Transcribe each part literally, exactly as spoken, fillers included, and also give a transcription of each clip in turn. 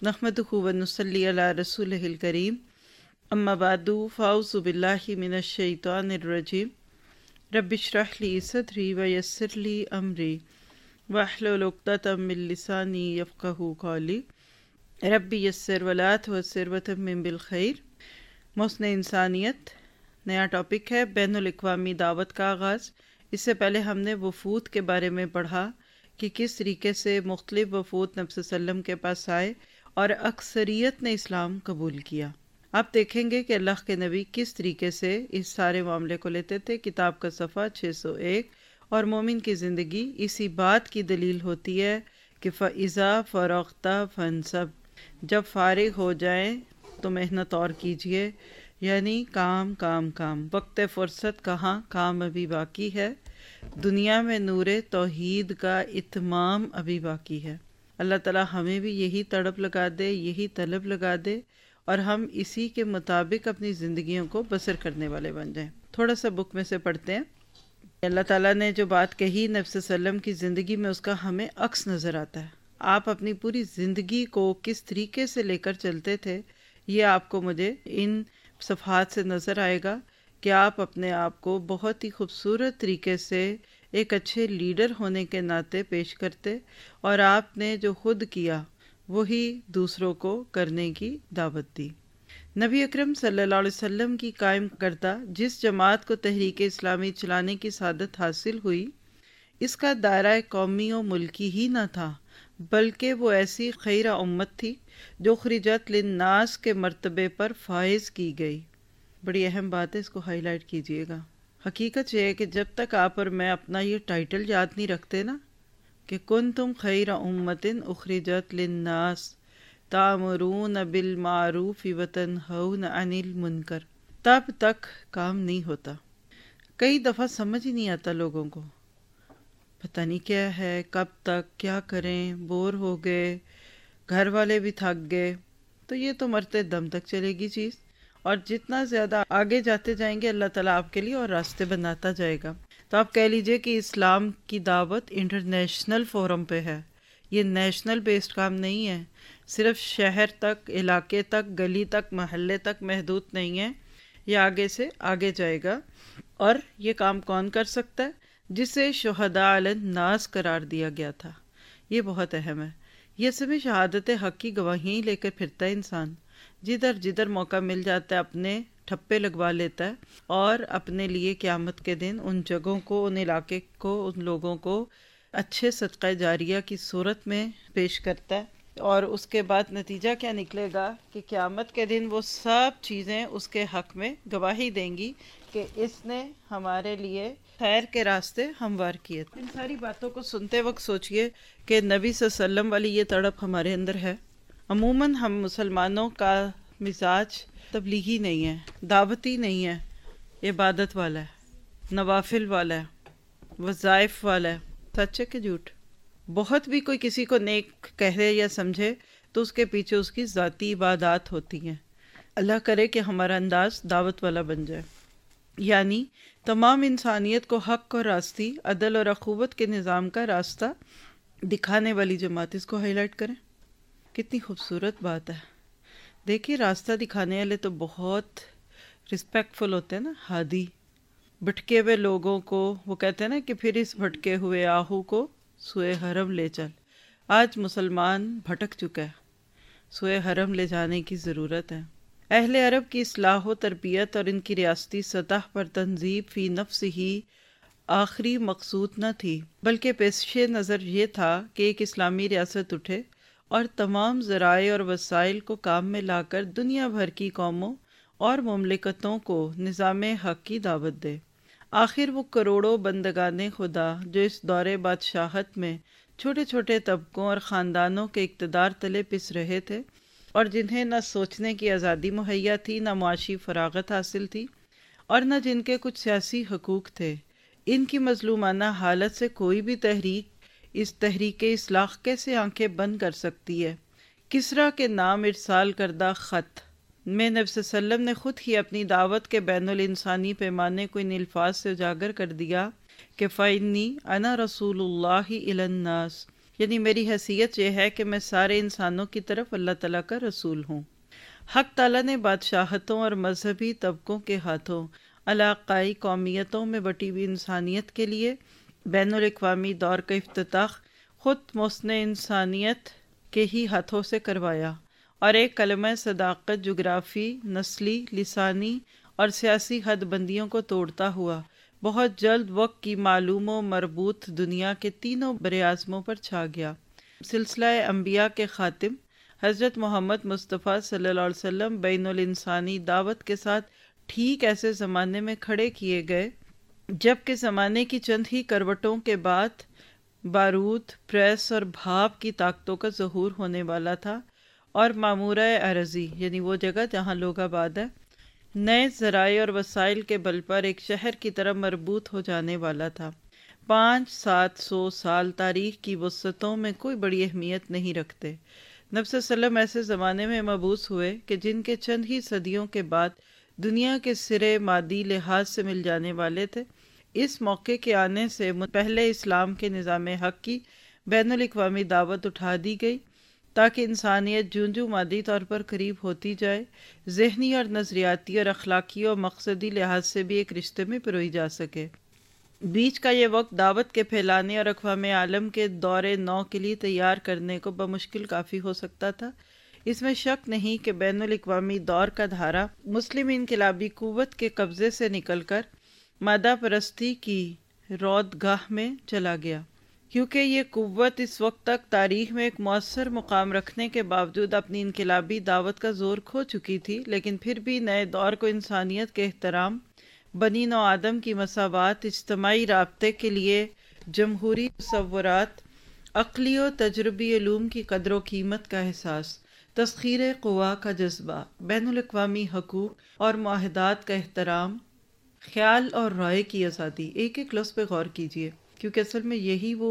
نحمدہ و نصلی علی رسولہ الکریم، اما بعد فاعوذ باللہ من الشیطان الرجیم۔ رب اشرح لی صدری ویسر لی امری واحلل عقدۃ من لسانی یفقہوا قولی رب یسر ولا تعسر وتمم بالخیر۔ محسن انسانیت نیا ٹاپک ہے، بین الاقوامی دعوت کا آغاز۔ اس سے پہلے ہم نے وفود کے بارے میں پڑھا کہ کس طریقے سے مختلف وفود نبی صلی اللہ علیہ وسلم کے پاس آئے اور اکثریت نے اسلام قبول کیا۔ آپ دیکھیں گے کہ اللہ کے نبی کس طریقے سے اس سارے معاملے کو لیتے تھے۔ کتاب کا صفحہ چھ سو ایک، اور مومن کی زندگی اسی بات کی دلیل ہوتی ہے کہ فَإِذَا فَرَغْتَ فَانْصَبْ، جب فارغ ہو جائیں تو محنت اور کیجئے، یعنی کام کام کام۔ وقت فرصت کہاں، کام ابھی باقی ہے۔ دنیا میں نور توحید کا اتمام ابھی باقی ہے۔ اللہ تعالیٰ ہمیں بھی یہی تڑپ لگا دے، یہی طلب لگا دے، اور ہم اسی کے مطابق اپنی زندگیوں کو بسر کرنے والے بن جائیں۔ تھوڑا سا بک میں سے پڑھتے ہیں۔ اللہ تعالیٰ نے جو بات کہی نبی صلی اللہ علیہ وسلم کی زندگی میں، اس کا ہمیں عکس نظر آتا ہے۔ آپ اپنی پوری زندگی کو کس طریقے سے لے کر چلتے تھے، یہ آپ کو مجھے ان صفحات سے نظر آئے گا کہ آپ اپنے آپ کو بہت ہی خوبصورت طریقے سے ایک اچھے لیڈر ہونے کے ناطے پیش کرتے، اور آپ نے جو خود کیا وہی دوسروں کو کرنے کی دعوت دی۔ نبی اکرم صلی اللہ علیہ وسلم کی قائم کردہ جس جماعت کو تحریک اسلامی چلانے کی سعادت حاصل ہوئی، اس کا دائرہ قومی و ملکی ہی نہ تھا، بلکہ وہ ایسی خیرہ امت تھی جو خرجت للناس کے مرتبے پر فائز کی گئی۔ بڑی اہم بات ہے، اس کو ہائی لائٹ کیجئے گا۔ حقیقت یہ ہے کہ جب تک آپ اور میں اپنا یہ ٹائٹل یاد نہیں رکھتے نا کہ کنتم خیر امت اخرجت للناس تأمرون بالمعروف وتنہون عن المنکر، تب تک کام نہیں ہوتا۔ کئی دفعہ سمجھ ہی نہیں آتا لوگوں کو، پتہ نہیں کیا ہے، کب تک کیا کریں، بور ہو گئے، گھر والے بھی تھک گئے، تو یہ تو مرتے دم تک چلے گی چیز، اور جتنا زیادہ آگے جاتے جائیں گے اللہ تعالیٰ آپ کے لیے اور راستے بناتا جائے گا۔ تو آپ کہہ لیجئے کہ اسلام کی دعوت انٹرنیشنل فورم پہ ہے، یہ نیشنل بیسڈ کام نہیں ہے، صرف شہر تک، علاقے تک، گلی تک، محلے تک محدود نہیں ہے، یہ آگے سے آگے جائے گا۔ اور یہ کام کون کر سکتا ہے؟ جسے شہداء علی الناس قرار دیا گیا تھا۔ یہ بہت اہم ہے۔ یہ سبھی شہادت حق کی گواہیاں ہی لے کر پھرتا ہے انسان، جدھر جدھر موقع مل جاتا ہے اپنے ٹھپے لگوا لیتا ہے، اور اپنے لیے قیامت کے دن ان جگہوں کو، ان علاقے کو، ان لوگوں کو اچھے صدقہ جاریہ کی صورت میں پیش کرتا ہے، اور اس کے بعد نتیجہ کیا نکلے گا کہ قیامت کے دن وہ سب چیزیں اس کے حق میں گواہی دیں گی کہ اس نے ہمارے لیے خیر کے راستے ہموار کیے۔ ان ساری باتوں کو سنتے وقت سوچئے کہ نبی صلی اللہ علیہ وسلم والی یہ تڑپ ہمارے اندر ہے۔ عموماً ہم مسلمانوں کا مزاج تبلیغی نہیں ہے، دعوتی نہیں ہے، عبادت والا ہے، نوافل والا ہے، وظائف والا ہے۔ سچ ہے کہ جھوٹ؟ بہت بھی کوئی کسی کو نیک کہے یا سمجھے تو اس کے پیچھے اس کی ذاتی عبادات ہوتی ہیں۔ اللہ کرے کہ ہمارا انداز دعوت والا بن جائے، یعنی تمام انسانیت کو حق اور راستی، عدل اور اخوت کے نظام کا راستہ دکھانے والی جماعت۔ اس کو ہائی لائٹ کریں، کتنی خوبصورت بات ہے۔ دیکھیے، راستہ دکھانے والے تو بہت رسپیکٹ فل ہوتے ہیں نا، ہادی۔ بھٹکے ہوئے لوگوں کو وہ کہتے ہیں نا کہ پھر اس بھٹکے ہوئے آہو کو سوئے حرم لے چل۔ آج مسلمان بھٹک چکا ہے، سوئے حرم لے جانے کی ضرورت ہے۔ اہل عرب کی اصلاح و تربیت اور ان کی ریاستی سطح پر تنظیم فی نفس ہی آخری مقصود نہ تھی، بلکہ پیش نظر یہ تھا کہ ایک اسلامی ریاست اٹھے اور تمام ذرائع اور وسائل کو کام میں لا کر دنیا بھر کی قوموں اور مملکتوں کو نظام حق کی دعوت دے۔ آخر وہ کروڑوں بندگان خدا جو اس دور بادشاہت میں چھوٹے چھوٹے طبقوں اور خاندانوں کے اقتدار تلے پس رہے تھے، اور جنہیں نہ سوچنے کی آزادی مہیا تھی، نہ معاشی فراغت حاصل تھی، اور نہ جن کے کچھ سیاسی حقوق تھے، ان کی مظلومانہ حالت سے کوئی بھی تحریک اس تحریک اصلاح کیسے آنکھیں بند کر سکتی ہے؟ کسریٰ کے نام ارسال کردہ خط میں نبی صلی اللہ علیہ وسلم نے خود ہی اپنی دعوت کے بین الانسانی پیمانے کو ان الفاظ سے اجاگر کر دیا کہ فَإِنِّي أَنَا رَسُولُ اللَّهِ إِلَى النَّاسِ یعنی میری حیثیت یہ ہے کہ میں سارے انسانوں کی طرف اللہ تعالیٰ کا رسول ہوں۔ حق تعالیٰ نے بادشاہتوں اور مذہبی طبقوں کے ہاتھوں علاقائی قومیتوں میں بٹی ہوئی انسانیت کے لیے بین الاقوامی دور کا افتتاح خود محسن انسانیت کے ہی ہاتھوں سے کروایا، اور ایک کلمہ صداقت جغرافی، نسلی، لسانی اور سیاسی حد بندیوں کو توڑتا ہوا بہت جلد وقت کی معلوم و مربوط دنیا کے تینوں براعظموں پر چھا گیا۔ سلسلہ انبیاء کے خاتم حضرت محمد مصطفیٰ صلی اللہ علیہ وسلم بین الانسانی دعوت کے ساتھ ٹھیک ایسے زمانے میں کھڑے کیے گئے جبکہ زمانے کی چند ہی کروٹوں کے بعد بارود، پریس اور بھاپ کی طاقتوں کا ظہور ہونے والا تھا، اور معمورہ ارضی یعنی وہ جگہ جہاں لوگ آباد ہیں نئے ذرائع اور وسائل کے بل پر ایک شہر کی طرح مربوط ہو جانے والا تھا۔ پانچ سات سو سال تاریخ کی وسعتوں میں کوئی بڑی اہمیت نہیں رکھتے۔ نبی صلی اللہ علیہ وسلم ایسے زمانے میں مبعوث ہوئے کہ جن کے چند ہی صدیوں کے بعد دنیا کے سرے مادی لحاظ سے مل جانے والے تھے۔ اس موقع کے آنے سے پہلے اسلام کے نظام حق کی بین الاقوامی دعوت اٹھا دی گئی تاکہ انسانیت جوں جوں مادی طور پر قریب ہوتی جائے، ذہنی اور نظریاتی اور اخلاقی اور مقصدی لحاظ سے بھی ایک رشتے میں پروئی جا سکے۔ بیچ کا یہ وقت دعوت کے پھیلانے اور اقوام عالم کے دور نو کے لیے تیار کرنے کو بمشکل کافی ہو سکتا تھا۔ اس میں شک نہیں کہ بین الاقوامی دور کا دھارا مسلم انقلابی قوت کے قبضے سے نکل کر مادہ پرستی کی رود گاہ میں چلا گیا، کیونکہ یہ قوت اس وقت تک تاریخ میں ایک مؤثر مقام رکھنے کے باوجود اپنی انقلابی دعوت کا زور کھو چکی تھی، لیکن پھر بھی نئے دور کو انسانیت کے احترام، بنی نوع آدم کی مساوات، اجتماعی رابطے کے لیے جمہوری تصورات، عقلی و تجربی علوم کی قدر و قیمت کا احساس، تسخیر قوا کا جذبہ، بین الاقوامی حقوق اور معاہدات کا احترام، خیال اور رائے کی آزادی۔ ایک ایک لفظ پہ غور کیجیے، کیونکہ اصل میں یہی وہ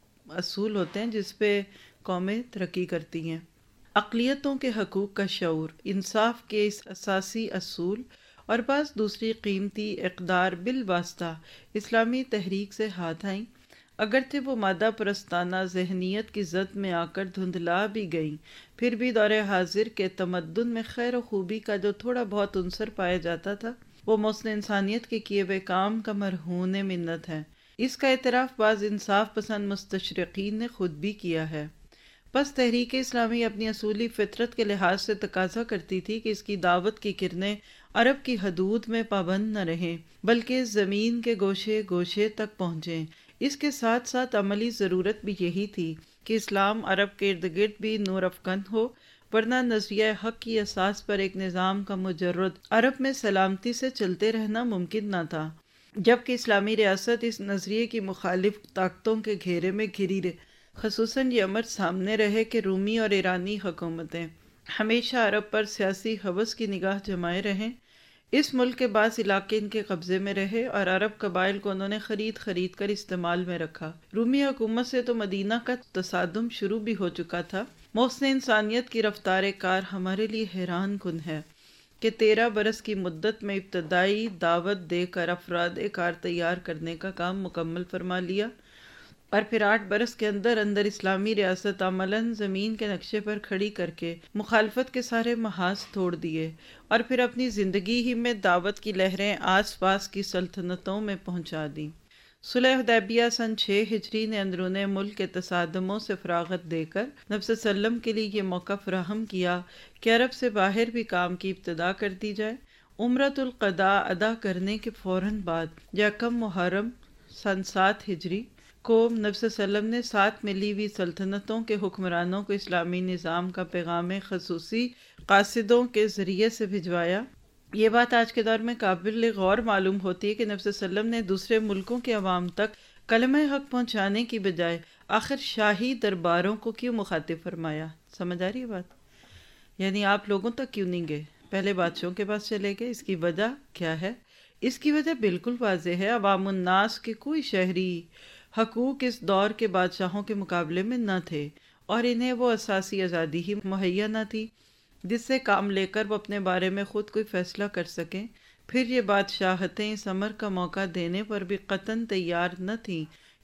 اصول ہوتے ہیں جس پہ قومیں ترقی کرتی ہیں۔ اقلیتوں کے حقوق کا شعور، انصاف کے اس اساسی اصول اور بعض دوسری قیمتی اقدار بالواسطہ اسلامی تحریک سے ہاتھ آئیں، اگرچہ وہ مادہ پرستانہ ذہنیت کی زد میں آ کر دھندلا بھی گئیں، پھر بھی دور حاضر کے تمدن میں خیر و خوبی کا جو تھوڑا بہت عنصر پایا جاتا تھا وہ محسن انسانیت کے کیے ہوئے کام کا مرہون منت ہے۔ اس کا اعتراف بعض انصاف پسند مستشرقین نے خود بھی کیا ہے۔ پس تحریک اسلامی اپنی اصولی فطرت کے لحاظ سے تقاضا کرتی تھی کہ اس کی دعوت کی کرنیں عرب کی حدود میں پابند نہ رہیں بلکہ زمین کے گوشے گوشے تک پہنچیں۔ اس کے ساتھ ساتھ عملی ضرورت بھی یہی تھی کہ اسلام عرب کے ارد گرد بھی نور افکن ہو، ورنہ نظریہ حق کی اساس پر ایک نظام کا مجرد عرب میں سلامتی سے چلتے رہنا ممکن نہ تھا، جبکہ اسلامی ریاست اس نظریے کی مخالف طاقتوں کے گھیرے میں گھری رہے۔ خصوصاً یہ امر سامنے رہے کہ رومی اور ایرانی حکومتیں ہمیشہ عرب پر سیاسی ہوس کی نگاہ جمائے رہیں۔ اس ملک کے بعض علاقے ان کے قبضے میں رہے اور عرب قبائل کو انہوں نے خرید خرید کر استعمال میں رکھا۔ رومی حکومت سے تو مدینہ کا تصادم شروع بھی ہو چکا تھا۔ محسن انسانیت کی رفتار کار ہمارے لیے حیران کن ہے کہ تیرہ برس کی مدت میں ابتدائی دعوت دے کر افراد کار تیار کرنے کا کام مکمل فرما لیا، اور پھر آٹھ برس کے اندر اندر اسلامی ریاست عملاً زمین کے نقشے پر کھڑی کر کے مخالفت کے سارے محاذ توڑ دیے، اور پھر اپنی زندگی ہی میں دعوت کی لہریں آس پاس کی سلطنتوں میں پہنچا دیں۔ صلح حدیبیہ سن چھ ہجری نے اندرون ملک کے تصادموں سے فراغت دے کر نبی صلی اللہ علیہ وسلم کے لیے یہ موقع فراہم کیا کہ عرب سے باہر بھی کام کی ابتدا کر دی جائے۔ عمرۃ القضاء ادا کرنے کے فوراً بعد یکم محرم سن سات ہجری کو نبی صلی اللہ علیہ وسلم نے سات ملی ہوئی سلطنتوں کے حکمرانوں کو اسلامی نظام کا پیغام خصوصی قاصدوں کے ذریعے سے بھجوایا۔ یہ بات آج کے دور میں قابل غور معلوم ہوتی ہے کہ نبی صلی اللہ علیہ وسلم نے دوسرے ملکوں کے عوام تک کلمہ حق پہنچانے کی بجائے آخر شاہی درباروں کو کیوں مخاطب فرمایا؟ سمجھ آ رہی ہے بات؟ یعنی آپ لوگوں تک کیوں نہیں گئے، پہلے بادشاہوں کے پاس چلے گئے؟ اس کی وجہ کیا ہے؟ اس کی وجہ بالکل واضح ہے۔ عوام الناس کے کوئی شہری حقوق اس دور کے بادشاہوں کے مقابلے میں نہ تھے، اور انہیں وہ اساسی آزادی ہی مہیا نہ تھی جس سے کام لے کر وہ اپنے بارے میں خود کوئی فیصلہ کر سکیں۔ پھر یہ بادشاہتیں اس امر کا موقع دینے پر بھی قطعاً تیار نہ تھیں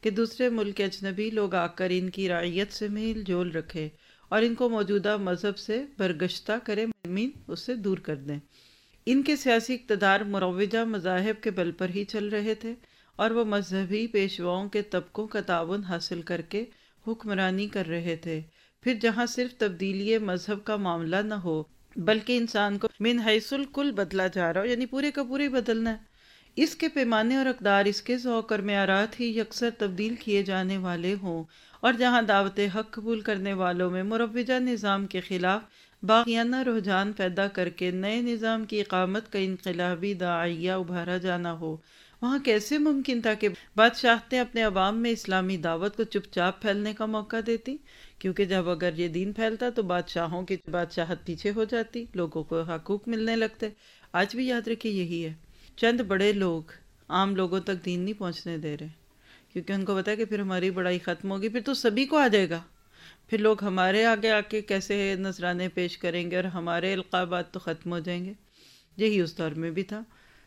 کہ دوسرے ملک کے اجنبی لوگ آ کر ان کی رعیت سے میل جول رکھے اور ان کو موجودہ مذہب سے برگشتہ کرے، مین اس سے دور کر دیں۔ ان کے سیاسی اقتدار مروجہ مذاہب کے بل پر ہی چل رہے تھے اور وہ مذہبی پیشواؤں کے طبقوں کا تعاون حاصل کر کے حکمرانی کر رہے تھے۔ پھر جہاں صرف تبدیلی مذہب کا معاملہ نہ ہو بلکہ انسان کو من حیث الکل بدلا جا رہا ہو، یعنی پورے کا پورے بدلنا ہے، اس کے پیمانے اور اقدار، اس کے ذوق اور معیارات ہی یکسر تبدیل کیے جانے والے ہوں، اور جہاں دعوت حق قبول کرنے والوں میں مروجہ نظام کے خلاف باغیانہ رجحان پیدا کر کے نئے نظام کی اقامت کا انقلابی داعیہ ابھارا جانا ہو، وہاں کیسے ممکن تھا کہ بادشاہتیں اپنے عوام میں اسلامی دعوت کو چپ چاپ پھیلنے کا موقع دیتی؟ کیونکہ جب اگر یہ دین پھیلتا تو بادشاہوں کی بادشاہت پیچھے ہو جاتی، لوگوں کو حقوق ملنے لگتے۔ آج بھی یاد رکھیے یہی ہے، چند بڑے لوگ عام لوگوں تک دین نہیں پہنچنے دے رہے، کیونکہ ان کو پتا ہے کہ پھر ہماری بڑائی ختم ہوگی، پھر تو سبھی کو آ جائے گا، پھر لوگ ہمارے آگے آ کے کیسے نذرانے پیش کریں گے اور ہمارے القابات تو ختم ہو جائیں گے۔ یہی اس دور میں بھی تھا۔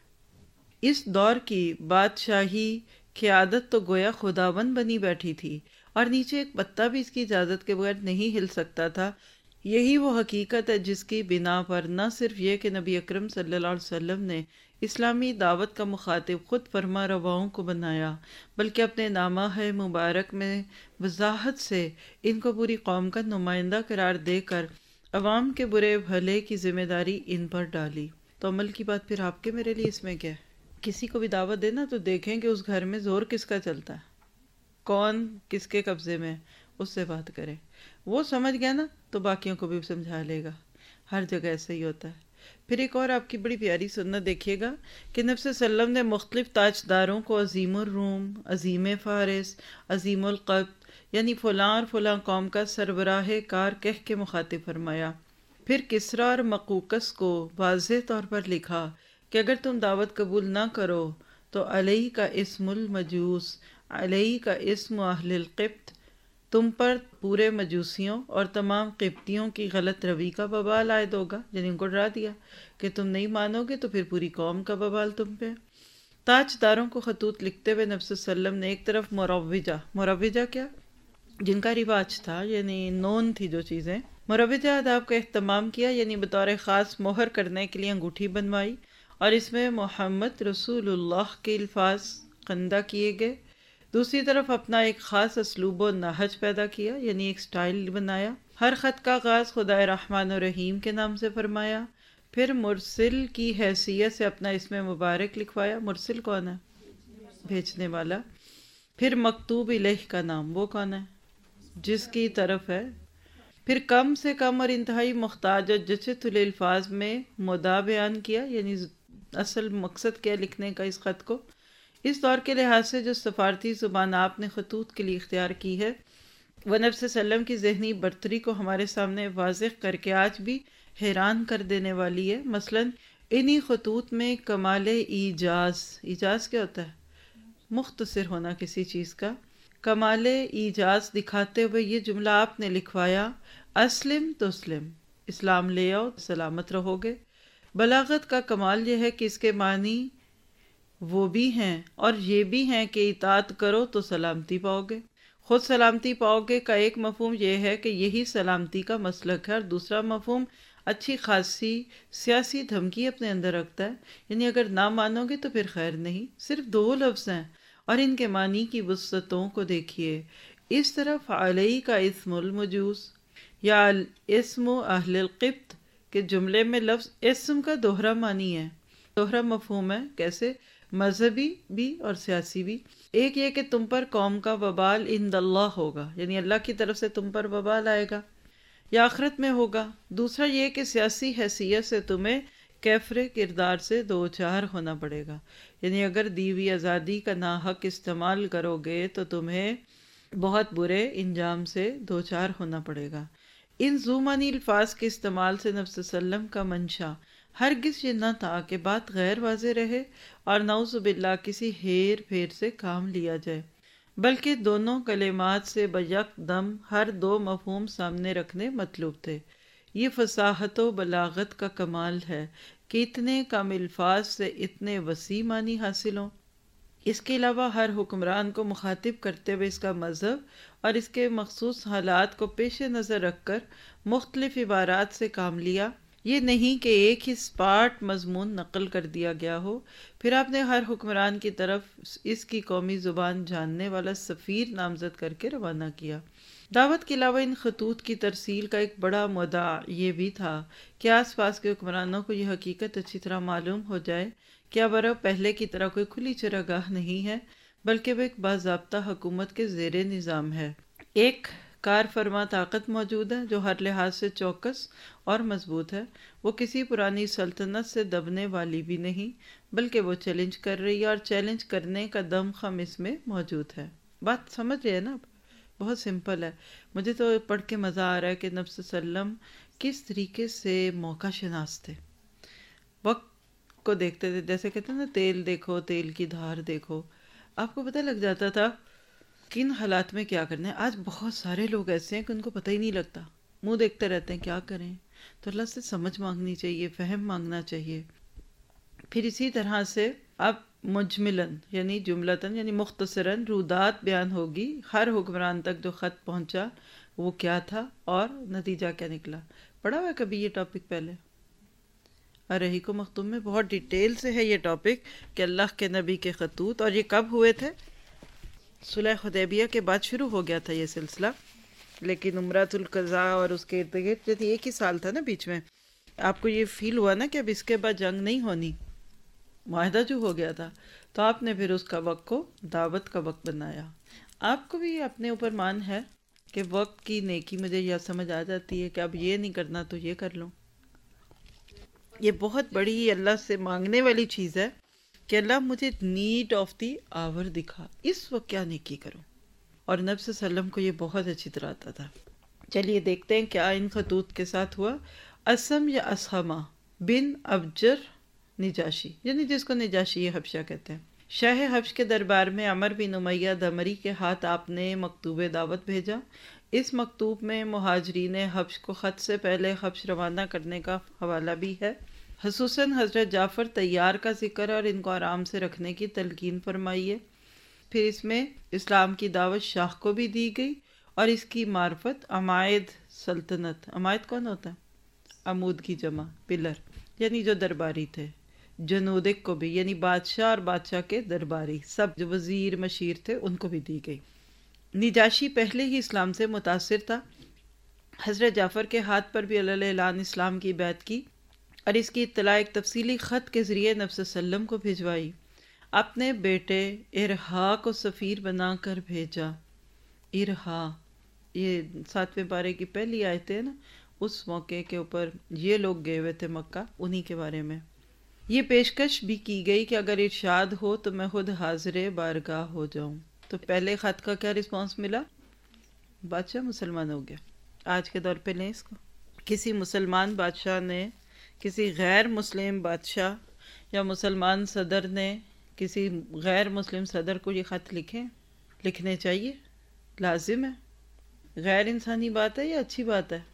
اس دور کی بادشاہی قیادت تو گویا خداوند بنی بیٹھی تھی اور نیچے ایک پتا بھی اس کی اجازت کے بغیر نہیں ہل سکتا تھا۔ یہی وہ حقیقت ہے جس کی بنا پر نہ صرف یہ کہ نبی اکرم صلی اللہ علیہ وسلم نے اسلامی دعوت کا مخاطب خود فرما رواؤں کو بنایا، بلکہ اپنے نامہ مبارک میں وضاحت سے ان کو پوری قوم کا نمائندہ قرار دے کر عوام کے برے بھلے کی ذمہ داری ان پر ڈالی۔ تو عمل کی بات پھر آپ کے میرے لیے اس میں کیا ہے؟ کسی کو بھی دعوت دینا تو دیکھیں کہ اس گھر میں زور کس کا چلتا ہے، کون کس کے قبضے میں، اس سے بات کریں۔ وہ سمجھ گیا نا تو باقیوں کو بھی سمجھا لے گا۔ ہر جگہ ایسا ہی ہوتا ہے۔ پھر ایک اور آپ کی بڑی پیاری سنت دیکھیے گا کہ نبی صلی اللہ علیہ وسلم نے مختلف تاجداروں کو عظیم الروم، عظیم فارس، عظیم القبط، یعنی فلاں اور فلاں قوم کا سربراہ کار کہہ کے مخاطب فرمایا۔ پھر کسریٰ اور مقوقس کو واضح طور پر لکھا کہ اگر تم دعوت قبول نہ کرو تو علیہ کا اسم المجوس، علیہ کا اسم اہل القبط، تم پر پورے مجوسیوں اور تمام قبطیوں کی غلط روی کا ببال عائد ہوگا، یعنی ان کو ڈرا دیا کہ تم نہیں مانو گے تو پھر پوری قوم کا ببال تم پہ۔ تاجداروں کو خطوط لکھتے ہوئے نبی صلی اللہ علیہ وسلم نے ایک طرف مروجہ، مروجہ کیا؟ جن کا رواج تھا، یعنی نون تھی جو چیزیں، مروجہ آداب کا اہتمام کیا، یعنی بطور خاص مہر کرنے کے لیے انگوٹھی بنوائی اور اس میں محمد رسول اللہ کے الفاظ خندہ کیے گئے۔ دوسری طرف اپنا ایک خاص اسلوب و نہج پیدا کیا، یعنی ایک سٹائل بنایا۔ ہر خط کا آغاز خدائے رحمان الرحیم کے نام سے فرمایا۔ پھر مرسل کی حیثیت سے اپنا اسم مبارک لکھوایا۔ مرسل کون ہے؟ بھیجنے والا۔ پھر مکتوب الیہ کا نام، وہ کون ہے؟ جس کی طرف ہے۔ پھر کم سے کم اور انتہائی محتاج اور جچت الالفاظ میں مدعا بیان کیا، یعنی اصل مقصد کیا لکھنے کا اس خط کو۔ اس دور کے لحاظ سے جو سفارتی زبان آپ نے خطوط کے لیے اختیار کی ہے وہ نبی صلی اللہ علیہ وسلم کی ذہنی برتری کو ہمارے سامنے واضح کر کے آج بھی حیران کر دینے والی ہے۔ مثلاً انہی خطوط میں کمال ایجاز، ایجاز کیا ہوتا ہے؟ مختصر ہونا کسی چیز کا۔ کمال ایجاز دکھاتے ہوئے یہ جملہ آپ نے لکھوایا، اسلم تسلم، اسلام لے آؤ سلامت رہو گے۔ بلاغت کا کمال یہ ہے کہ اس کے معنی وہ بھی ہیں اور یہ بھی ہیں کہ اطاعت کرو تو سلامتی پاؤ گے۔ خود سلامتی پاؤ گے کا ایک مفہوم یہ ہے کہ یہی سلامتی کا مسلک ہے، اور دوسرا مفہوم اچھی خاصی سیاسی دھمکی اپنے اندر رکھتا ہے، یعنی اگر نہ مانو گے تو پھر خیر نہیں۔ صرف دو لفظ ہیں اور ان کے معنی کی وسعتوں کو دیکھیے۔ اس طرف علیہ کا اسم المجوس یا اسم اہل القبط کے جملے میں لفظ اسم کا دوہرا معنی ہے، دوہرا مفہوم ہے۔ کیسے؟ مذہبی بھی اور سیاسی بھی۔ ایک یہ کہ تم پر قوم کا وبال عند اللہ ہوگا، یعنی اللہ کی طرف سے تم پر وبال آئے گا یا آخرت میں ہوگا۔ دوسرا یہ کہ سیاسی حیثیت سے تمہیں کیفر کردار سے دو چار ہونا پڑے گا، یعنی اگر دی ہوئی آزادی کا ناحق استعمال کرو گے تو تمہیں بہت برے انجام سے دو چار ہونا پڑے گا۔ ان ذومعنی الفاظ کے استعمال سے نبی صلی اللہ علیہ وسلم کا منشا ہرگز یہ نہ تھا کہ بات غیر واضح رہے اور نعوذ باللہ کسی ہیر پھیر سے کام لیا جائے، بلکہ دونوں کلمات سے بیک دم ہر دو مفہوم سامنے رکھنے مطلوب تھے۔ یہ فصاحت و بلاغت کا کمال ہے کہ اتنے کم الفاظ سے اتنے وسیع معنی حاصل ہوں۔ اس کے علاوہ ہر حکمران کو مخاطب کرتے ہوئے اس کا مذہب اور اس کے مخصوص حالات کو پیش نظر رکھ کر مختلف عبارات سے کام لیا۔ یہ نہیں کہ ایک ہی سپاٹ مضمون نقل کر دیا گیا ہو، پھر آپ نے ہر حکمران کی طرف اس کی قومی زبان جاننے والا سفیر نامزد کر کے روانہ کیا۔ دعوت کے علاوہ ان خطوط کی ترسیل کا ایک بڑا مدعا یہ بھی تھا کہ آس پاس کے حکمرانوں کو یہ حقیقت اچھی طرح معلوم ہو جائے کہ اب عرب پہلے کی طرح کوئی کھلی چراگاہ نہیں ہے، بلکہ وہ ایک باضابطہ حکومت کے زیر نظام ہے۔ ایک کار فرما طاقت موجود ہے جو ہر لحاظ سے چوکس اور مضبوط ہے۔ وہ کسی پرانی سلطنت سے دبنے والی بھی نہیں، بلکہ وہ چیلنج کر رہی ہے، اور چیلنج کرنے کا دم خم اس میں موجود ہے۔ بات سمجھ رہے ہیں نا؟ بہت سمپل ہے۔ مجھے تو پڑھ کے مزہ آ رہا ہے کہ نبی صلی اللہ علیہ وسلم کس طریقے سے موقع شناس تھے، وقت کو دیکھتے تھے۔ جیسے کہتے ہیں نا، تیل دیکھو تیل کی دھار دیکھو، آپ کو پتہ لگ جاتا تھا کن حالات میں کیا کرنا ہے۔ آج بہت سارے لوگ ایسے ہیں کہ ان کو پتہ ہی نہیں لگتا، منہ دیکھتے رہتے ہیں کیا کریں۔ تو اللہ سے سمجھ مانگنی چاہیے، فہم مانگنا چاہیے۔ پھر اسی طرح سے اب مجملاً یعنی جملتاً یعنی مختصراً رودات بیان ہوگی، ہر حکمران تک جو خط پہنچا وہ کیا تھا اور نتیجہ کیا نکلا۔ پڑھا ہوا ہے کبھی یہ ٹاپک پہلے؟ الرحیق مختوم میں بہت ڈیٹیل سے ہے یہ ٹاپک کہ اللہ کے نبی کے خطوط، اور یہ کب ہوئے تھے؟ صلح حدیبیہ کے بعد شروع ہو گیا تھا یہ سلسلہ، لیکن عمرۃ القضاء اور اس کے ارد گرد جو ایک ہی سال تھا نا بیچ میں، آپ کو یہ فیل ہوا نا کہ اب اس کے بعد جنگ نہیں ہونی، معاہدہ جو ہو گیا تھا، تو آپ نے پھر اس کا وقت کو دعوت کا وقت بنایا۔ آپ کو بھی اپنے اوپر مان ہے کہ وقت کی نیکی مجھے یہ سمجھ آ جاتی ہے کہ اب یہ نہیں کرنا تو یہ کر لوں۔ یہ بہت بڑی اللہ سے مانگنے والی چیز ہے کہ اللہ مجھے نیڈ آف دی آور دکھا، اس وقت کیا نیکی کروں۔ اور نبی صلی اللہ علیہ وسلم کو یہ بہت اچھی طرح آتا تھا۔ چلیے دیکھتے ہیں کیا ان خطوط کے ساتھ ہوا۔ اسم یا اسحمہ بن ابجر نجاشی، یعنی جس کو نجاشی حبشہ کہتے ہیں، شاہ حبش کے دربار میں عمر بن امیہ دمری کے ہاتھ آپ نے مکتوب دعوت بھیجا۔ اس مکتوب میں مہاجرین حبش کو خط سے پہلے حبش روانہ کرنے کا حوالہ بھی ہے، خصوصاً حضرت جعفر طیار کا ذکر اور ان کو آرام سے رکھنے کی تلقین فرمائی ہے۔ پھر اس میں اسلام کی دعوت شاہ کو بھی دی گئی اور اس کی معرفت عمائد سلطنت، عمائد کون ہوتا ہے؟ عمود کی جمع، پلر، یعنی جو درباری تھے، جنودک کو بھی یعنی بادشاہ اور بادشاہ کے درباری، سب جو وزیر مشیر تھے ان کو بھی دی گئی۔ نجاشی پہلے ہی اسلام سے متاثر تھا، حضرت جعفر کے ہاتھ پر بھی علیہ اعلان اسلام کی بیعت کی اور اس کی اطلاع ایک تفصیلی خط کے ذریعے نبی صلی اللہ علیہ وسلم کو بھجوائی۔ اپنے بیٹے ارحا کو سفیر بنا کر بھیجا۔ ارحا یہ ساتویں پارے کی پہلی آیت ہے نا، اس موقع کے اوپر یہ لوگ گئے ہوئے تھے مکہ، انہی کے بارے میں۔ یہ پیشکش بھی کی گئی کہ اگر ارشاد ہو تو میں خود حاضر بارگاہ ہو جاؤں۔ تو پہلے خط کا کیا رسپانس ملا؟ بادشاہ مسلمان ہو گیا۔ آج کے دور پہ لیں اس کو، کسی مسلمان بادشاہ نے کسی غیر مسلم بادشاہ یا مسلمان صدر نے کسی غیر مسلم صدر کو یہ خط لکھیں، لکھنے چاہیے، لازم ہے۔ غیر انسانی بات ہے یا اچھی بات ہے؟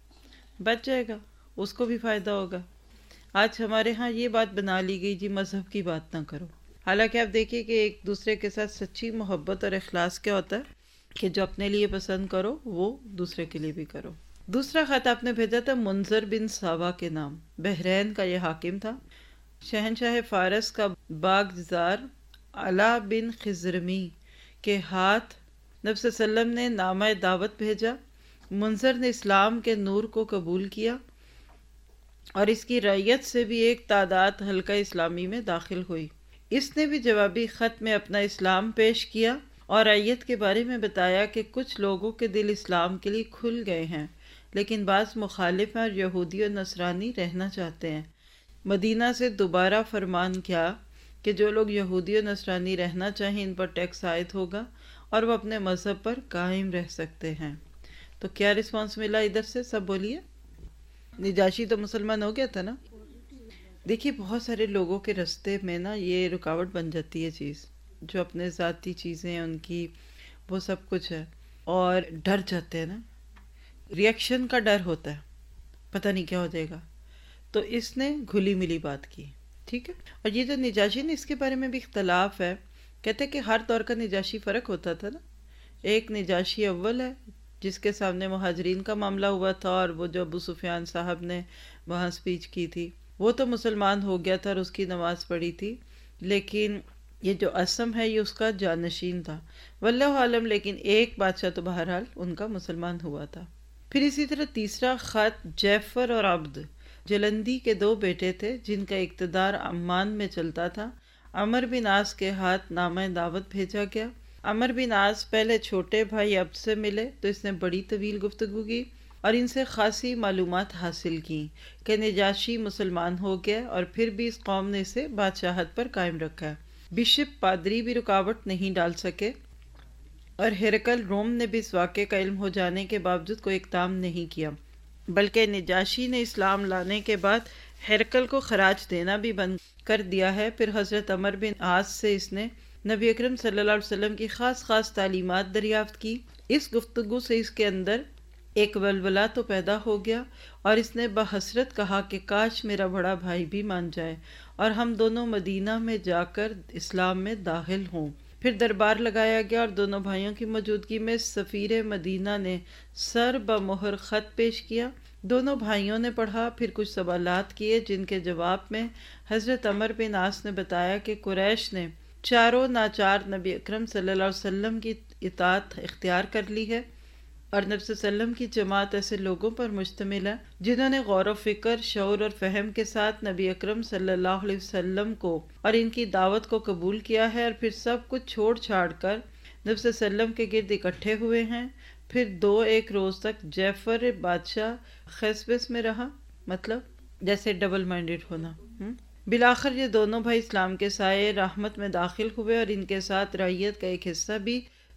بچ جائے گا، اس کو بھی فائدہ ہوگا۔ آج ہمارے ہاں یہ بات بنا لی گئی جی مذہب کی بات نہ کرو، حالانکہ آپ دیکھیے کہ ایک دوسرے کے ساتھ سچی محبت اور اخلاص کیا ہوتا ہے کہ جو اپنے لیے پسند کرو وہ دوسرے کے لیے بھی کرو۔ دوسرا خط آپ نے بھیجا تھا منظر بن ساوا کے نام، بحرین کا یہ حاکم تھا۔ شہنشاہ فارس کا باغزار علا بن خزرمی کے ہاتھ نبی صلی اللہ علیہ وسلم نے نامہ دعوت بھیجا۔ منظر نے اسلام کے نور کو قبول کیا اور اس کی رعیت سے بھی ایک تعداد حلقہ اسلامی میں داخل ہوئی۔ اس نے بھی جوابی خط میں اپنا اسلام پیش کیا اور رعیت کے بارے میں بتایا کہ کچھ لوگوں کے دل اسلام کے لیے کھل گئے ہیں، لیکن بعض مخالف ہیں اور یہودی اور نصرانی رہنا چاہتے ہیں۔ مدینہ سے دوبارہ فرمان کیا کہ جو لوگ یہودی اور نصرانی رہنا چاہیں ان پر ٹیکس عائد ہوگا اور وہ اپنے مذہب پر قائم رہ سکتے ہیں۔ تو کیا رسپانس ملا ادھر سے؟ سب بولیے۔ نجاشی تو مسلمان ہو گیا تھا نا۔ دیکھیے بہت سارے لوگوں کے رستے میں نا یہ رکاوٹ بن جاتی ہے چیز، جو اپنے ذاتی چیزیں ان کی وہ سب کچھ ہے، اور ڈر جاتے ہیں نا، ریئیکشن کا ڈر ہوتا ہے، پتہ نہیں کیا ہو جائے گا، تو اس نے گھلی ملی بات کی، ٹھیک ہے۔ اور یہ جو نجاشی نے، اس کے بارے میں بھی اختلاف ہے کہتے کہ ہر دور کا نجاشی فرق ہوتا تھا نا. ایک نجاشی اول ہے جس کے سامنے مہاجرین کا معاملہ ہوا تھا، اور وہ جو ابو سفیان صاحب نے وہاں سپیچ کی تھی وہ تو مسلمان ہو گیا تھا اور اس کی نماز پڑھی تھی، لیکن یہ جو اسم ہے یہ اس کا جانشین تھا واللہ عالم. لیکن ایک بادشاہ تو بہرحال ان کا مسلمان ہوا تھا. پھر اسی طرح تیسرا خط جعفر اور عبد جلندی کے دو بیٹے تھے جن کا اقتدار عمان میں چلتا تھا. عمر بن عاص کے ہاتھ نامہ دعوت بھیجا گیا. عمر بن عاص پہلے چھوٹے بھائی عبد سے ملے تو اس نے بڑی طویل گفتگو کی اور ان سے خاصی معلومات حاصل کی کہ نجاشی مسلمان ہو گیا، اور پھر بھی اس قوم نے اسے بادشاہت پر قائم رکھا. بشپ پادری بھی رکاوٹ نہیں ڈال سکے، اور ہرقل روم نے بھی اس واقعے کا علم ہو جانے کے باوجود کوئی اقدام نہیں کیا، بلکہ نجاشی نے اسلام لانے کے بعد ہرقل کو خراج دینا بھی بند کر دیا ہے. پھر حضرت عمر بن عاص سے اس نے نبی اکرم صلی اللہ علیہ وسلم کی خاص خاص تعلیمات دریافت کی. اس گفتگو سے اس کے اندر ایک ولولہ تو پیدا ہو گیا، اور اس نے بحسرت کہا کہ کاش میرا بڑا بھائی بھی مان جائے اور ہم دونوں مدینہ میں جا کر اسلام میں داخل ہوں. پھر دربار لگایا گیا اور دونوں بھائیوں کی موجودگی میں سفیر مدینہ نے سر بمہر خط پیش کیا. دونوں بھائیوں نے پڑھا، پھر کچھ سوالات کیے جن کے جواب میں حضرت عمر بن عاص نے بتایا کہ قریش نے چاروں ناچار نبی اکرم صلی اللہ علیہ وسلم کی اطاعت اختیار کر لی ہے، اور نبی صلی اللہ علیہ وسلم کی جماعت ایسے لوگوں پر مشتمل ہے جنہوں نے غور و فکر، شعور اور فہم کے ساتھ نبی اکرم صلی اللہ علیہ وسلم کو اور ان کی دعوت کو قبول کیا ہے، اور پھر سب کچھ چھوڑ چھاڑ کر نبی صلی اللہ علیہ وسلم کے گرد اکٹھے ہوئے ہیں. پھر دو ایک روز تک جعفر بادشاہ خیسبس میں رہا، مطلب جیسے ڈبل مائنڈڈ ہونا. بالآخر یہ دونوں بھائی اسلام کے سائے رحمت میں داخل ہوئے، اور ان کے ساتھ رعیت کا ایک حصہ بھی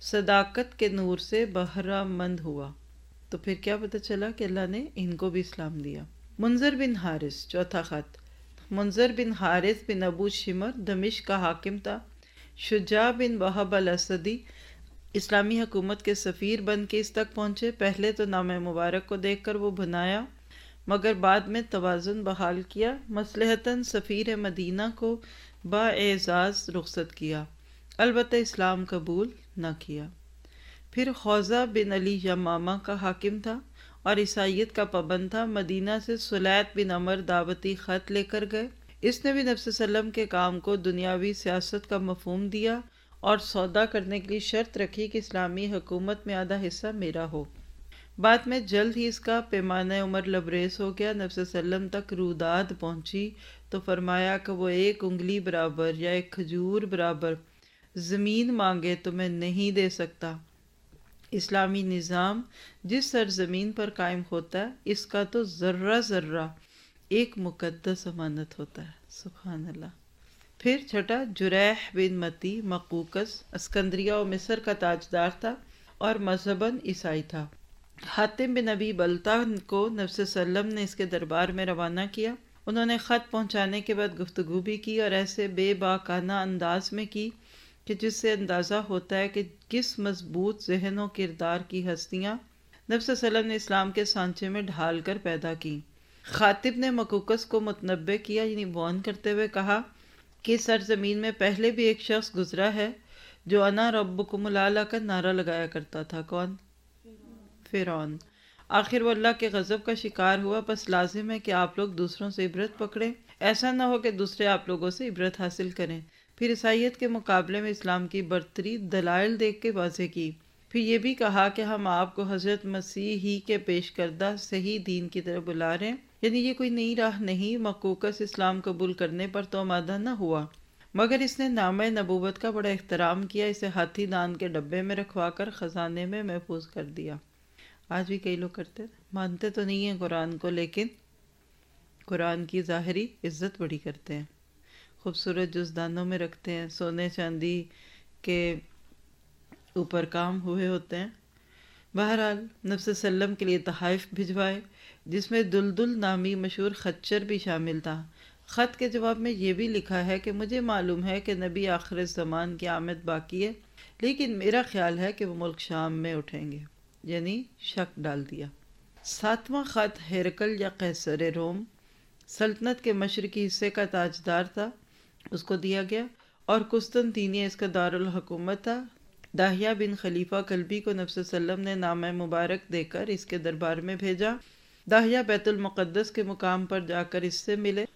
صداقت کے نور سے بہرہ مند ہوا. تو پھر کیا پتہ چلا کہ اللہ نے ان کو بھی اسلام دیا. منذر بن حارث، چوتھا خط. منذر بن حارث بن ابو شمر دمشق کا حاکم تھا. شجاع بن وہب الاسدی اسلامی حکومت کے سفیر بن کے اس تک پہنچے. پہلے تو نام مبارک کو دیکھ کر وہ بنایا، مگر بعد میں توازن بحال کیا. مصلحتاً سفیر مدینہ کو باعزاز رخصت کیا، البتہ اسلام قبول نہ کیا. پھر خوزہ بن علی یمامہ کا حاکم تھا اور عیسائیت کا پابند تھا. مدینہ سے سلیط بن عمر دعوتی خط لے کر گئے. اس نے بھی نبی صلی اللہ علیہ وسلم کے کام کو دنیاوی سیاست کا مفہوم دیا اور سودا کرنے کے لیے شرط رکھی کہ اسلامی حکومت میں آدھا حصہ میرا ہو. بعد میں جلد ہی اس کا پیمانہ عمر لبریز ہو گیا. نبی صلی اللہ علیہ وسلم تک روداد پہنچی تو فرمایا کہ وہ ایک انگلی برابر یا ایک کھجور برابر زمین مانگے تو میں نہیں دے سکتا. اسلامی نظام جس سرزمین پر قائم ہوتا ہے اس کا تو ذرہ ذرہ ایک مقدس امانت ہوتا ہے. سبحان اللہ. پھر چھٹا جریح بن متی مقوقس اسکندریہ و مصر کا تاجدار تھا اور مذہباً عیسائی تھا. حاتم بن ابی بلتہ کو نبی صلی اللہ علیہ وسلم نے اس کے دربار میں روانہ کیا. انہوں نے خط پہنچانے کے بعد گفتگو بھی کی اور ایسے بے باکانہ انداز میں کی کہ جس سے اندازہ ہوتا ہے کہ کس مضبوط ذہن و کردار کی ہستیاں نبی صلی اللہ علیہ وسلم نے اسلام کے سانچے میں ڈھال کر پیدا کی. خاطب نے مقوقس کو متنبع کیا، یعنی وارن کرتے ہوئے کہا کہ سرزمین میں پہلے بھی ایک شخص گزرا ہے جو انا ربکم الاعلی کا نعرہ لگایا کرتا تھا. کون؟ فرعون. آخر وہ اللہ کے غضب کا شکار ہوا، بس لازم ہے کہ آپ لوگ دوسروں سے عبرت پکڑیں، ایسا نہ ہو کہ دوسرے آپ لوگوں سے عبرت حاصل کریں. پھر عیسائیت کے مقابلے میں اسلام کی برتری دلائل دیکھ کے واضح کی. پھر یہ بھی کہا کہ ہم آپ کو حضرت مسیح ہی کے پیش کردہ صحیح دین کی طرف بلا رہے ہیں، یعنی یہ کوئی نئی راہ نہیں. مقوقس اسلام قبول کرنے پر تو آمادہ نہ ہوا، مگر اس نے نامہ نبوت کا بڑا احترام کیا. اسے ہاتھی دان کے ڈبے میں رکھوا کر خزانے میں محفوظ کر دیا. آج بھی کئی لوگ کرتے مانتے تو نہیں ہیں قرآن کو، لیکن قرآن کی ظاہری عزت بڑی کرتے ہیں، خوبصورت جزدانوں میں رکھتے ہیں، سونے چاندی کے اوپر کام ہوئے ہوتے ہیں. بہرحال نبی صلی اللہ علیہ وسلم کے لیے تحائف بھجوائے جس میں دلدل نامی مشہور خچر بھی شامل تھا. خط کے جواب میں یہ بھی لکھا ہے کہ مجھے معلوم ہے کہ نبی آخر زمان کی آمد باقی ہے، لیکن میرا خیال ہے کہ وہ ملک شام میں اٹھیں گے، یعنی شک ڈال دیا. ساتواں خط ہرقل یا قیصر روم سلطنت کے مشرقی حصے کا تاجدار تھا، اس کو دیا گیا، اور قسطنطینیہ اس کا دارالحکومت تھا۔ داہیہ بن خلیفہ کلبی کو نبی صلی اللہ علیہ وسلم نے نامہ مبارک دے کر اس کے دربار میں بھیجا۔ داہیہ بیت المقدس کے مقام پر جا کر اس سے ملے۔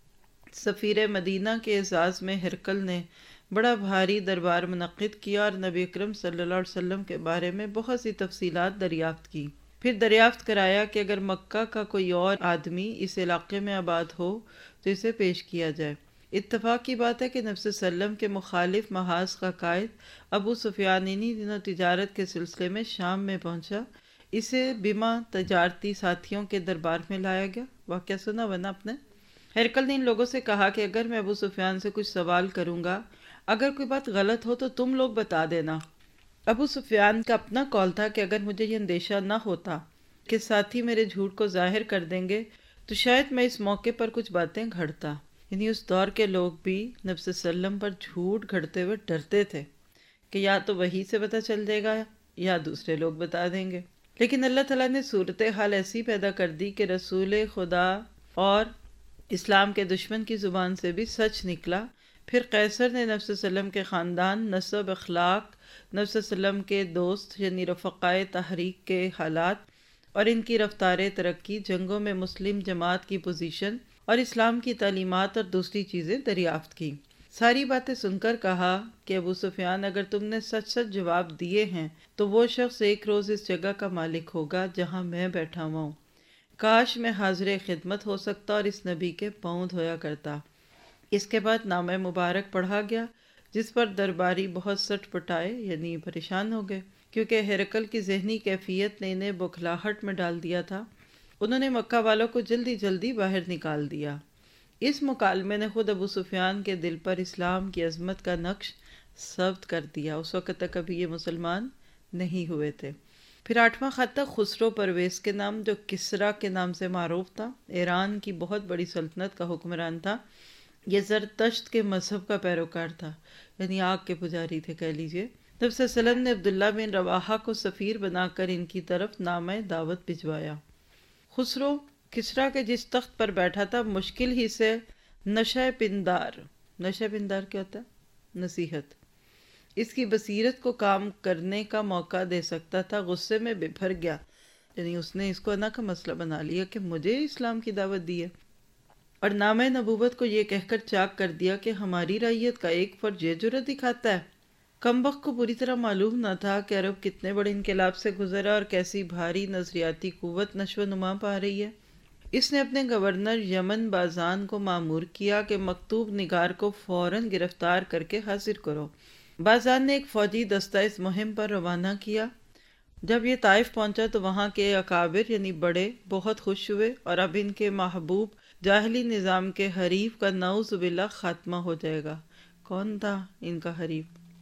سفیر مدینہ کے اعزاز میں ہرقل نے بڑا بھاری دربار منعقد کیا اور نبی اکرم صلی اللہ علیہ وسلم کے بارے میں بہت سی تفصیلات دریافت کی۔ پھر دریافت کرایا کہ اگر مکہ کا کوئی اور آدمی اس علاقے میں آباد ہو تو اسے پیش کیا جائے۔ اتفاق کی بات ہے کہ نبی صلی اللہ علیہ وسلم کے مخالف محاذ کا قائد ابو سفیان انہی دنوں تجارت کے سلسلے میں شام میں پہنچا۔ اسے بما تجارتی ساتھیوں کے دربار میں لایا گیا۔ واقعہ سنا بنا آپ نے؟ ہرقل نے ان لوگوں سے کہا کہ اگر میں ابو سفیان سے کچھ سوال کروں گا، اگر کوئی بات غلط ہو تو تم لوگ بتا دینا۔ ابو سفیان کا اپنا قول تھا کہ اگر مجھے یہ اندیشہ نہ ہوتا کہ ساتھی میرے جھوٹ کو ظاہر کر دیں گے تو شاید میں اس موقع پر کچھ باتیں گھڑتا۔ یعنی اس دور کے لوگ بھی نبی صلی اللہ علیہ وسلم پر جھوٹ گھڑتے ہوئے ڈرتے تھے کہ یا تو وحی سے پتہ چل جائے گا یا دوسرے لوگ بتا دیں گے۔ لیکن اللہ تعالیٰ نے صورتحال ایسی پیدا کر دی کہ رسول خدا اور اسلام کے دشمن کی زبان سے بھی سچ نکلا۔ پھر قیصر نے نبی صلی اللہ علیہ وسلم کے خاندان، نسب، اخلاق، نبی صلی اللہ علیہ وسلم کے دوست یعنی رفقائے تحریک کے حالات اور ان کی رفتار ترقی، جنگوں میں مسلم جماعت کی پوزیشن اور اسلام کی تعلیمات اور دوسری چیزیں دریافت کی۔ ساری باتیں سن کر کہا کہ ابو سفیان اگر تم نے سچ سچ جواب دیے ہیں تو وہ شخص ایک روز اس جگہ کا مالک ہوگا جہاں میں بیٹھا ہوا ہوں۔ کاش میں حاضر خدمت ہو سکتا اور اس نبی کے پاؤں دھویا کرتا۔ اس کے بعد نامہ مبارک پڑھا گیا جس پر درباری بہت سٹ پٹائے یعنی پریشان ہو گئے کیونکہ ہرقل کی ذہنی کیفیت نے انہیں بکھلاہٹ میں ڈال دیا تھا۔ انہوں نے مکہ والوں کو جلدی جلدی باہر نکال دیا۔ اس مکالمے نے خود ابو سفیان کے دل پر اسلام کی عظمت کا نقش ثبت کر دیا۔ اس وقت تک ابھی یہ مسلمان نہیں ہوئے تھے۔ پھر آٹھواں خط تک خسرو پرویز کے نام جو کسرا کے نام سے معروف تھا، ایران کی بہت بڑی سلطنت کا حکمران تھا۔ یہ زرتشت کے مذہب کا پیروکار تھا، یعنی آگ کے پجاری تھے کہہ لیجئے۔ نبی صلی اللہ علیہ وسلم نے عبداللہ بن رواحہ کو سفیر بنا کر ان کی طرف نامہ دعوت بھجوایا۔ خسرو کسرا کے جس تخت پر بیٹھا تھا مشکل ہی سے نشہ پندار، نشہ پندار کیا ہوتا ہے؟ نصیحت، اس کی بصیرت کو کام کرنے کا موقع دے سکتا تھا۔ غصے میں بھر گیا، یعنی اس نے اس کو انا کا مسئلہ بنا لیا کہ مجھے اسلام کی دعوت دی ہے، اور نامہ نبوت کو یہ کہہ کر چاک کر دیا کہ ہماری رعیت کا ایک فرد یہ جرأت دکھاتا ہے۔ کمبخت کو پوری طرح معلوم نہ تھا کہ عرب کتنے بڑے انقلاب سے گزرا اور کیسی بھاری نظریاتی قوت نشو و نما پا رہی ہے۔ اس نے اپنے گورنر یمن بازان کو مامور کیا کہ مکتوب نگار کو فوراً گرفتار کر کے حاضر کرو۔ بازان نے ایک فوجی دستہ اس مہم پر روانہ کیا۔ جب یہ طائف پہنچا تو وہاں کے اکابر یعنی بڑے بہت خوش ہوئے اور اب ان کے محبوب جاہلی نظام کے حریف کا نعوذ باللہ خاتمہ ہو جائے گا۔ کون تھا ان کا حریف؟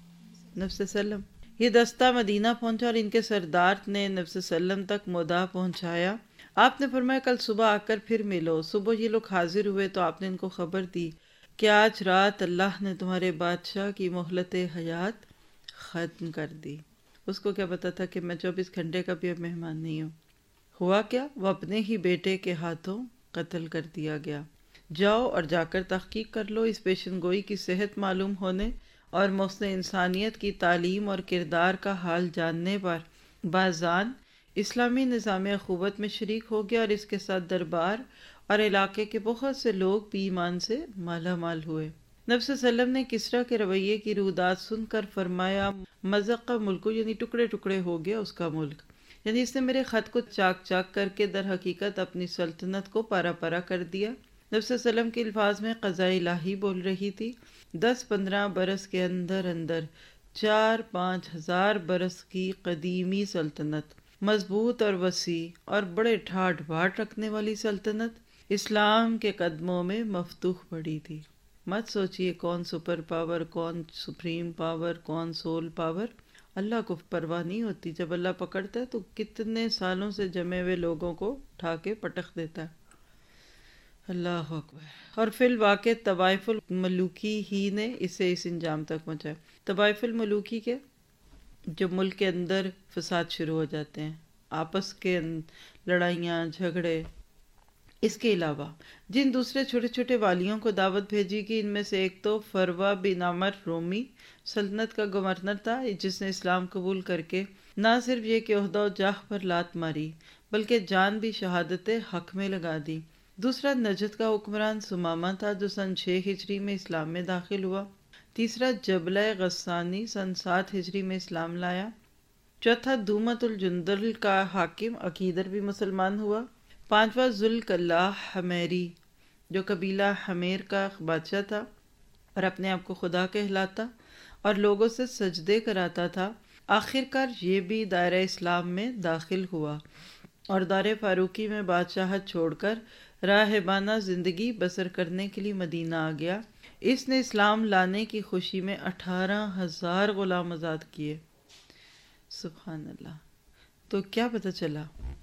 نبی صلی اللہ علیہ وسلم۔ یہ دستہ مدینہ پہنچا اور ان کے سردار نے نبی صلی اللہ علیہ وسلم تک مدعا پہنچایا۔ آپ نے فرمایا کل صبح آ کر پھر ملو۔ صبح یہ لوگ حاضر ہوئے تو آپ نے ان کو خبر دی کہ آج رات اللہ نے تمہارے بادشاہ کی مہلت حیات ختم کر دی۔ اس کو کیا پتا تھا کہ میں چوبیس گھنٹے کا بھی اب مہمان نہیں ہوں۔ ہوا کیا؟ وہ اپنے ہی بیٹے کے ہاتھوں قتل کر دیا گیا۔ جاؤ اور جا کر تحقیق کر لو۔ اس پیشن گوئی کی صحت معلوم ہونے اور محسن انسانیت کی تعلیم اور کردار کا حال جاننے پر بازان اسلامی نظام اخوت میں شریک ہو گیا اور اس کے ساتھ دربار اور علاقے کے بہت سے لوگ بھی ایمان سے مالا مال ہوئے۔ نبی صلی اللہ علیہ وسلم نے کسرا کے رویے کی رودات سن کر فرمایا مزق کا ملک یعنی ٹکڑے ٹکڑے ہو گیا اس کا ملک، یعنی اس نے میرے خط کو چاک چاک کر کے در حقیقت اپنی سلطنت کو پارا پارا کر دیا۔ نبی صلی اللہ علیہ وسلم کے الفاظ میں قضاء الہی بول رہی تھی۔ دس پندرہ برس کے اندر اندر چار پانچ ہزار برس کی قدیمی سلطنت، مضبوط اور وسیع اور بڑے ٹھاٹ بھاٹ رکھنے والی سلطنت اسلام کے قدموں میں مفتوح پڑی تھی۔ مت سوچئے کون سپر پاور، کون سپریم پاور، کون سول پاور۔ اللہ کو پرواہ نہیں ہوتی، جب اللہ پکڑتا ہے تو کتنے سالوں سے جمے ہوئے لوگوں کو اٹھا کے پٹخ دیتا ہے۔ اللہ اکبر۔ اور فی الواقع طوائف الملوکی ہی نے اسے اس انجام تک پہنچایا۔ طوائف الملوکی کے جو ملک کے اندر فساد شروع ہو جاتے ہیں، آپس کے لڑائیاں جھگڑے، اس کے علاوہ جن دوسرے چھوٹے چھوٹے والیوں کو دعوت بھیجی گئی، ان میں سے ایک تو فروا بن عمر رومی سلطنت کا گورنر تھا، جس نے اسلام قبول کر کے نہ صرف یہ کہ عہدہ و جاہ پر لات ماری بلکہ جان بھی شہادت حق میں لگا دی۔ دوسرا نجد کا حکمران سمامہ تھا، جو سن چھ ہجری میں اسلام میں داخل ہوا۔ تیسرا جبلہ غسانی سن سات ہجری میں اسلام لایا۔ چوتھا دومت الجندل کا حاکم عقیدر بھی مسلمان ہوا۔ پانچواں ذوالکلاہ حمیری، جو قبیلہ حمیر کا بادشاہ تھا اور اپنے آپ کو خدا کہلاتا اور لوگوں سے سجدے کراتا تھا، آخر کار یہ بھی دائرہ اسلام میں داخل ہوا اور دار فاروقی میں بادشاہت چھوڑ کر راہبانہ زندگی بسر کرنے کے لیے مدینہ آ گیا۔ اس نے اسلام لانے کی خوشی میں اٹھارہ ہزار غلام آزاد کیے۔ سبحان اللہ۔ تو کیا پتہ چلا؟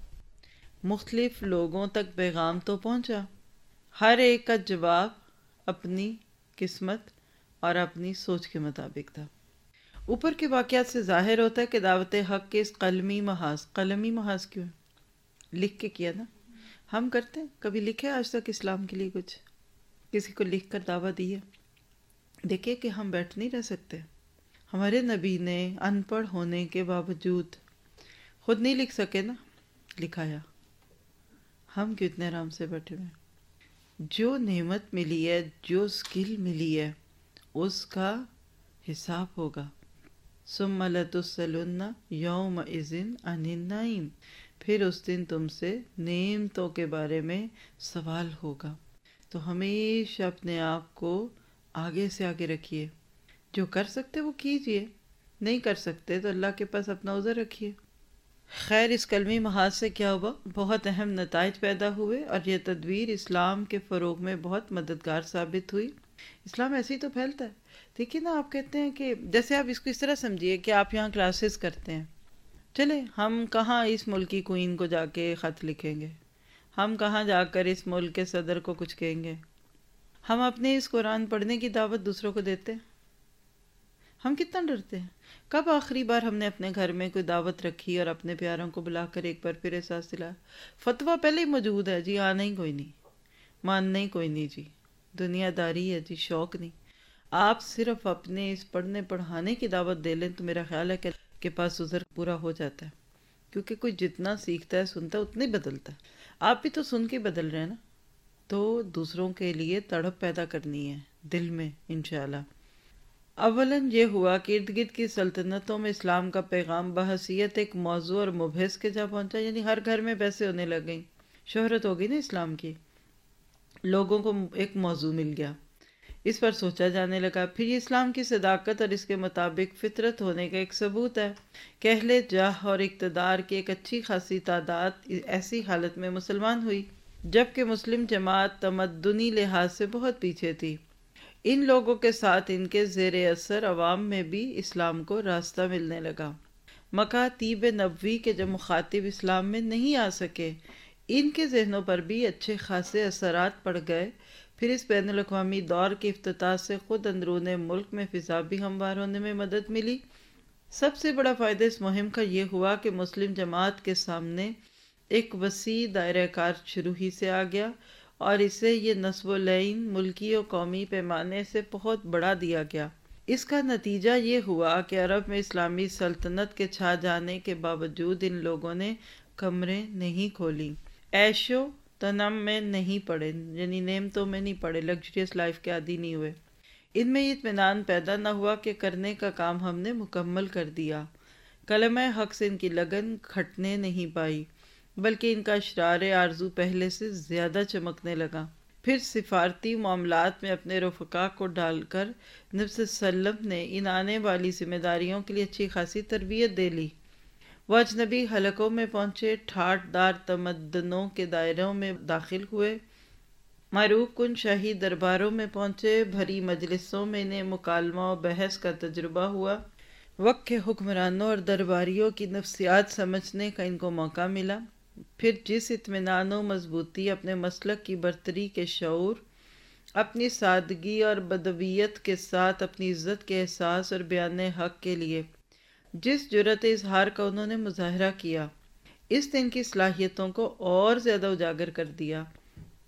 مختلف لوگوں تک پیغام تو پہنچا، ہر ایک کا جواب اپنی قسمت اور اپنی سوچ کے مطابق تھا۔ اوپر کے واقعات سے ظاہر ہوتا ہے کہ دعوت حق کے اس قلمی محاذ، قلمی محاذ کیوں ہے؟ لکھ کے کیا نا، ہم کرتے ہیں؟ کبھی لکھے آج تک اسلام کے لیے کچھ؟ کسی کو لکھ کر دعوت دی ہے؟ دیکھیں کہ ہم بیٹھ نہیں رہ سکتے۔ ہمارے نبی نے ان پڑھ ہونے کے باوجود خود نہیں لکھ سکے نا، لکھایا۔ ہم کیوں اتنے آرام سے بیٹھے ہوئے؟ جو نعمت ملی ہے، جو اسکل ملی ہے، اس کا حساب ہوگا۔ ثم لتسألن یومئذ عن النعیم، پھر اس دن تم سے نعمتوں کے بارے میں سوال ہوگا۔ تو ہمیشہ اپنے آپ کو آگے سے آگے رکھیے، جو کر سکتے وہ کیجئے، نہیں کر سکتے تو اللہ کے پاس اپنا عذر رکھیے۔ خیر، اس کلمی محاذ سے کیا ہوا؟ بہت اہم نتائج پیدا ہوئے اور یہ تدبیر اسلام کے فروغ میں بہت مددگار ثابت ہوئی۔ اسلام ایسے ہی تو پھیلتا ہے۔ دیکھیے نا، آپ کہتے ہیں کہ جیسے آپ اس کو اس طرح سمجھیے کہ آپ یہاں کلاسز کرتے ہیں، چلے ہم کہاں اس ملک کی کوئین کو جا کے خط لکھیں گے، ہم کہاں جا کر اس ملک کے صدر کو کچھ کہیں گے، ہم اپنے اس قرآن پڑھنے کی دعوت دوسروں کو دیتے ہیں؟ ہم کتنا ڈرتے ہیں؟ کب آخری بار ہم نے اپنے گھر میں کوئی دعوت رکھی اور اپنے پیاروں کو بلا کر ایک بار پھر احساس دلایا؟ فتویٰ پہلے ہی موجود ہے جی، آنا ہی کوئی نہیں، ماننا ہی کوئی نہیں جی، دنیا داری ہے جی، شوق نہیں۔ آپ صرف اپنے اس پڑھنے پڑھانے کی دعوت دے لیں تو میرا خیال ہے کہ کے پاس عذر پورا ہو جاتا ہے، کیونکہ کوئی جتنا سیکھتا ہے سنتا ہے اتنا ہی بدلتا ہے۔ آپ بھی تو سن کے بدل رہے ہیں نا، تو دوسروں کے لیے تڑپ پیدا کرنی ہے دل میں انشاءاللہ۔ اولاً یہ ہوا کہ ارد گرد کی سلطنتوں میں اسلام کا پیغام بحیثیت ایک موضوع اور مبحث کے جا پہنچا، یعنی ہر گھر میں بحثیں ہونے لگ گئیں، شہرت ہو گئی نا اسلام کی، لوگوں کو ایک موضوع مل گیا، اس پر سوچا جانے لگا۔ پھر یہ اسلام کی صداقت اور اس کے مطابق فطرت ہونے کا ایک ثبوت ہے کہ اہل جاہ اور اقتدار کی ایک اچھی خاصی تعداد ایسی حالت میں مسلمان ہوئی جبکہ مسلم جماعت تمدنی لحاظ سے بہت پیچھے تھی۔ ان لوگوں کے ساتھ ان کے زیر اثر عوام میں بھی اسلام کو راستہ ملنے لگا۔ مکاتیب نبوی کے جو مخاطب اسلام میں نہیں آ سکے، ان کے ذہنوں پر بھی اچھے خاصے اثرات پڑ گئے۔ پھر اس بین الاقوامی دور کے افتتاح سے خود اندرون ملک میں فضا بھی ہموار ہونے میں مدد ملی۔ سب سے بڑا فائدہ اس مہم کا یہ ہوا کہ مسلم جماعت کے سامنے ایک وسیع دائرہ کار شروع ہی سے آ گیا اور اسے یہ نصب العین ملکی و قومی پیمانے سے بہت بڑا دیا گیا۔ اس کا نتیجہ یہ ہوا کہ عرب میں اسلامی سلطنت کے چھا جانے کے باوجود ان لوگوں نے کمریں نہیں کھولیں، عیش و تنم میں نہیں پڑے، یعنی نعمتوں میں نہیں پڑے، لگژریس لائف کے عادی نہیں ہوئے۔ ان میں یہ اطمینان پیدا نہ ہوا کہ کرنے کا کام ہم نے مکمل کر دیا۔ کلمہ حق سے ان کی لگن کھٹنے نہیں پائی، بلکہ ان کا اشرار آرزو پہلے سے زیادہ چمکنے لگا۔ پھر سفارتی معاملات میں اپنے رفقا کو ڈال کر نبی صلی اللہ علیہ وسلم نے ان آنے والی ذمہ داریوں کے لیے اچھی خاصی تربیت دے لی۔ وہ اجنبی حلقوں میں پہنچے، ٹھاٹ دار تمدنوں کے دائروں میں داخل ہوئے، معروف کن شاہی درباروں میں پہنچے، بھری مجلسوں میں انہیں مکالمہ و بحث کا تجربہ ہوا، وقت کے حکمرانوں اور درباریوں کی نفسیات سمجھنے کا ان کو موقع ملا۔ پھر جس اطمینان و مضبوطی اپنے مسلک کی برتری کے شعور، اپنی سادگی اور بدویت کے ساتھ اپنی عزت کے احساس اور بیان حق کے لیے جس جرأت اظہار کا انہوں نے مظاہرہ کیا، اس نے ان کی صلاحیتوں کو اور زیادہ اجاگر کر دیا۔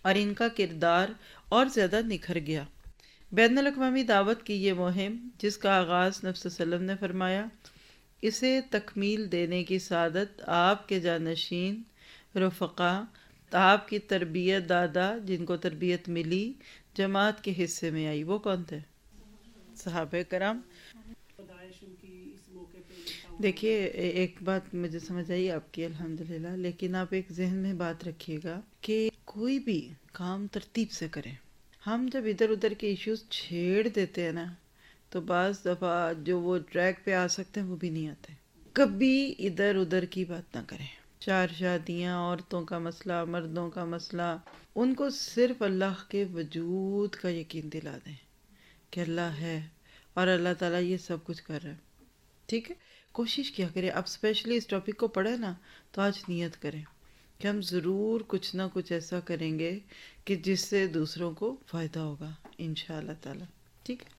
اور ان کا کردار اور زیادہ نکھر گیا۔ بین الاقوامی دعوت کی یہ مہم جس کا آغاز نبی صلی اللہ علیہ وسلم نے فرمایا، اسے تکمیل دینے کی سعادت آپ کے جانشین رفقا، آپ کی تربیت دادا جن کو تربیت ملی، جماعت کے حصے میں آئی۔ وہ کون تھے؟ صحابہ کرام۔ دیکھیے ایک بات مجھے سمجھ آئی آپ کی الحمدللہ، لیکن آپ ایک ذہن میں بات رکھیے گا کہ کوئی بھی کام ترتیب سے کریں۔ ہم جب ادھر ادھر کے ایشوز چھیڑ دیتے ہیں نا تو بعض دفعہ جو وہ ٹریک پہ آ سکتے ہیں وہ بھی نہیں آتے۔ کبھی ادھر ادھر کی بات نہ کریں۔ چار شادیاں، عورتوں کا مسئلہ، مردوں کا مسئلہ، ان کو صرف اللہ کے وجود کا یقین دلا دیں کہ اللہ ہے اور اللہ تعالیٰ یہ سب کچھ کر رہا ہے۔ ٹھیک ہے، کوشش کیا کریں۔ اب اسپیشلی اس ٹاپک کو پڑھیں نا تو آج نیت کریں کہ ہم ضرور کچھ نہ کچھ ایسا کریں گے کہ جس سے دوسروں کو فائدہ ہوگا انشاءاللہ تعالیٰ۔ ٹھیک ہے۔